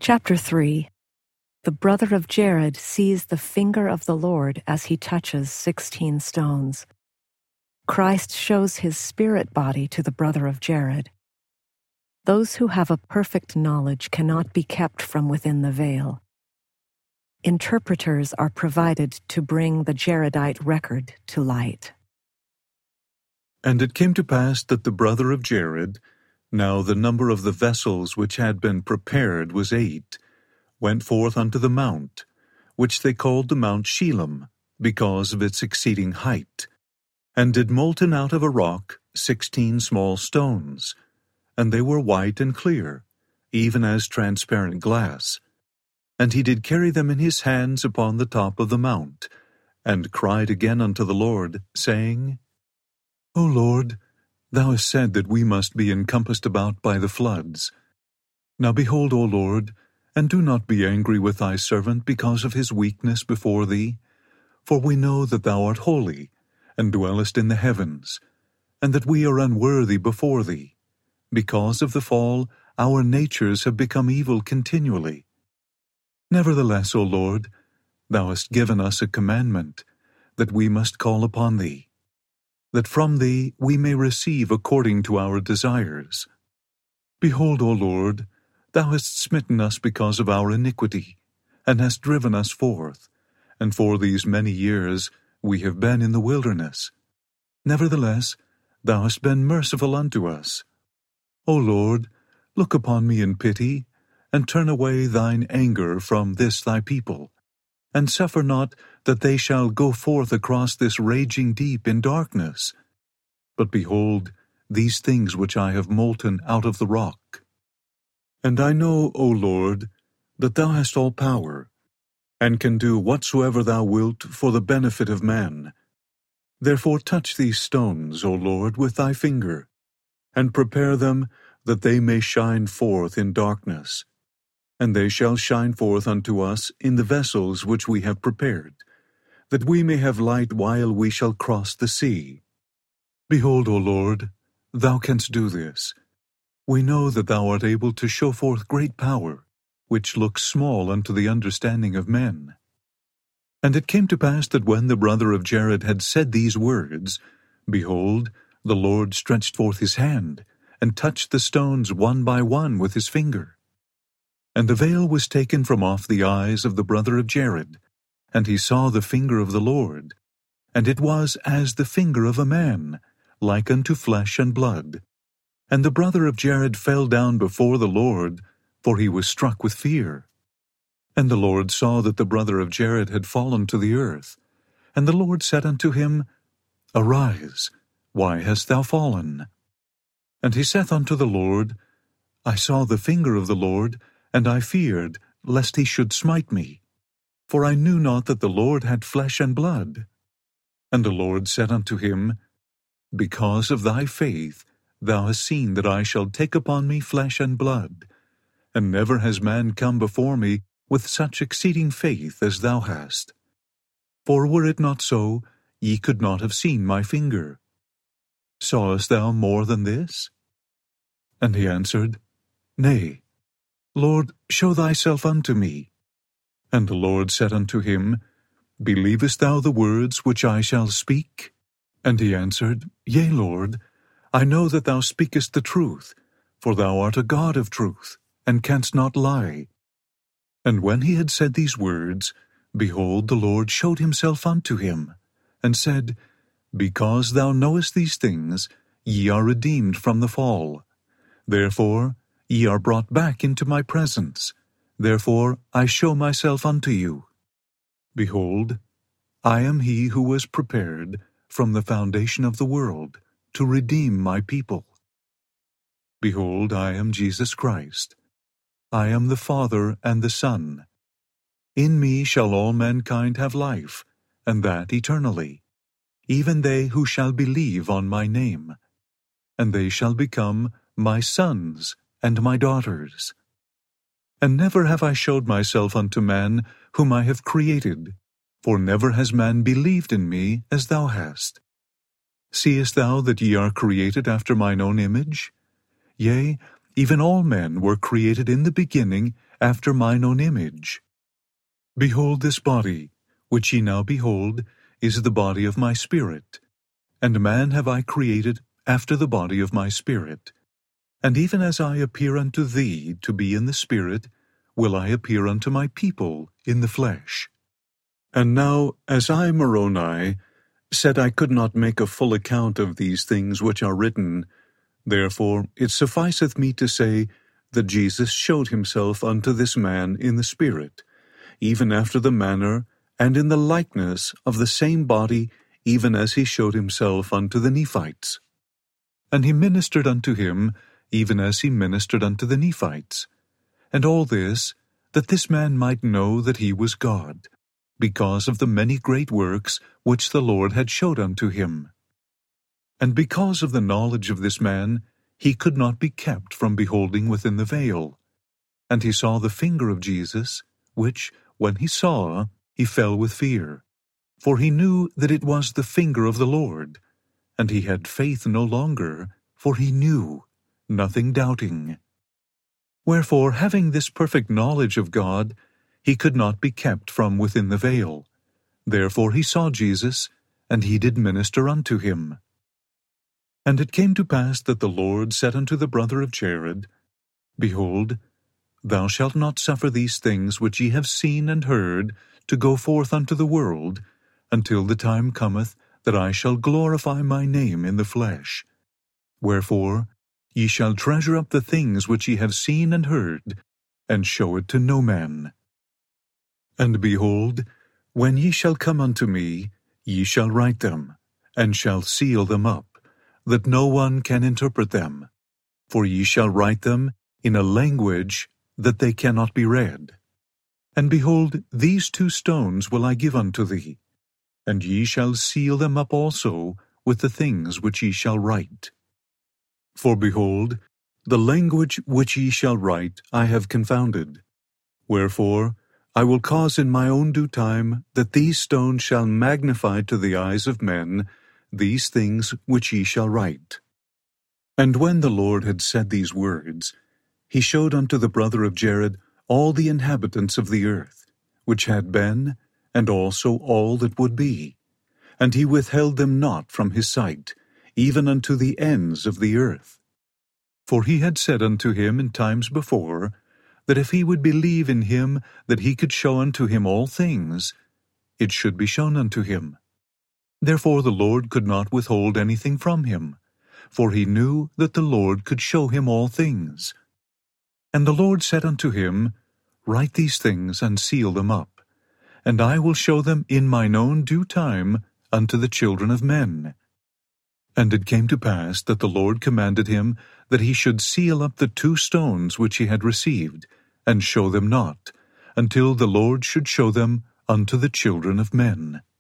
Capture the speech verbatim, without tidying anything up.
Chapter three. The brother of Jared sees the finger of the Lord as he touches sixteen stones. Christ shows his spirit body to the brother of Jared. Those who have a perfect knowledge cannot be kept from within the veil. Interpreters are provided to bring the Jaredite record to light. And it came to pass that the brother of Jared, now the number of the vessels which had been prepared was eight, went forth unto the mount, which they called the Mount Shelem, because of its exceeding height, and did molten out of a rock sixteen small stones, and they were white and clear, even as transparent glass. And he did carry them in his hands upon the top of the mount, and cried again unto the Lord, saying, O Lord, thou hast said that we must be encompassed about by the floods. Now behold, O Lord, and do not be angry with thy servant because of his weakness before thee, for we know that thou art holy, and dwellest in the heavens, and that we are unworthy before thee. Because of the fall, our natures have become evil continually. Nevertheless, O Lord, thou hast given us a commandment, that we must call upon thee, that from thee we may receive according to our desires. Behold, O Lord, thou hast smitten us because of our iniquity, and hast driven us forth, and for these many years we have been in the wilderness. Nevertheless, thou hast been merciful unto us. O Lord, look upon me in pity, and turn away thine anger from this thy people, and suffer not that they shall go forth across this raging deep in darkness. But behold, these things which I have molten out of the rock. And I know, O Lord, that thou hast all power, and can do whatsoever thou wilt for the benefit of man. Therefore touch these stones, O Lord, with thy finger, and prepare them that they may shine forth in darkness. And they shall shine forth unto us in the vessels which we have prepared, that we may have light while we shall cross the sea. Behold, O Lord, thou canst do this. We know that thou art able to show forth great power, which looks small unto the understanding of men. And it came to pass that when the brother of Jared had said these words, behold, the Lord stretched forth his hand, and touched the stones one by one with his finger. And the veil was taken from off the eyes of the brother of Jared, and he saw the finger of the Lord, and it was as the finger of a man, like unto flesh and blood. And the brother of Jared fell down before the Lord, for he was struck with fear. And the Lord saw that the brother of Jared had fallen to the earth. And the Lord said unto him, Arise, why hast thou fallen? And he saith unto the Lord, I saw the finger of the Lord, and I feared, lest he should smite me. For I knew not that the Lord had flesh and blood. And the Lord said unto him, Because of thy faith thou hast seen that I shall take upon me flesh and blood, and never has man come before me with such exceeding faith as thou hast. For were it not so, ye could not have seen my finger. Sawest thou more than this? And he answered, Nay. Lord, show thyself unto me. And the Lord said unto him, Believest thou the words which I shall speak? And he answered, Yea, Lord, I know that thou speakest the truth, for thou art a God of truth, and canst not lie. And when he had said these words, behold, the Lord showed himself unto him, and said, Because thou knowest these things, ye are redeemed from the fall. Therefore ye are brought back into my presence. Therefore I show myself unto you. Behold, I am he who was prepared from the foundation of the world to redeem my people. Behold, I am Jesus Christ. I am the Father and the Son. In me shall all mankind have life, and that eternally, even they who shall believe on my name. And they shall become my sons and my daughters. And never have I showed myself unto man whom I have created, for never has man believed in me as thou hast. Seest thou that ye are created after mine own image? Yea, even all men were created in the beginning after mine own image. Behold, this body, which ye now behold, is the body of my spirit, and man have I created after the body of my spirit. And even as I appear unto thee to be in the spirit, will I appear unto my people in the flesh. And now, as I, Moroni, said I could not make a full account of these things which are written, therefore it sufficeth me to say that Jesus showed himself unto this man in the spirit, even after the manner and in the likeness of the same body, even as he showed himself unto the Nephites. And he ministered unto him, even as he ministered unto the Nephites. And all this, that this man might know that he was God, because of the many great works which the Lord had showed unto him. And because of the knowledge of this man, he could not be kept from beholding within the veil. And he saw the finger of Jesus, which, when he saw, he fell with fear. For he knew that it was the finger of the Lord. And he had faith no longer, for he knew, nothing doubting. Wherefore, having this perfect knowledge of God, he could not be kept from within the veil. Therefore he saw Jesus, and he did minister unto him. And it came to pass that the Lord said unto the brother of Jared, Behold, thou shalt not suffer these things which ye have seen and heard to go forth unto the world, until the time cometh that I shall glorify my name in the flesh. Wherefore ye shall treasure up the things which ye have seen and heard, and show it to no man. And behold, when ye shall come unto me, ye shall write them, and shall seal them up, that no one can interpret them. For ye shall write them in a language that they cannot be read. And behold, these two stones will I give unto thee, and ye shall seal them up also with the things which ye shall write. For behold, the language which ye shall write I have confounded. Wherefore I will cause in my own due time that these stones shall magnify to the eyes of men these things which ye shall write. And when the Lord had said these words, he showed unto the brother of Jared all the inhabitants of the earth, which had been, and also all that would be. And he withheld them not from his sight, even unto the ends of the earth. For he had said unto him in times before, that if he would believe in him that he could show unto him all things, it should be shown unto him. Therefore the Lord could not withhold anything from him, for he knew that the Lord could show him all things. And the Lord said unto him, Write these things, and seal them up, and I will show them in mine own due time unto the children of men. And it came to pass that the Lord commanded him that he should seal up the two stones which he had received, and show them not, until the Lord should show them unto the children of men.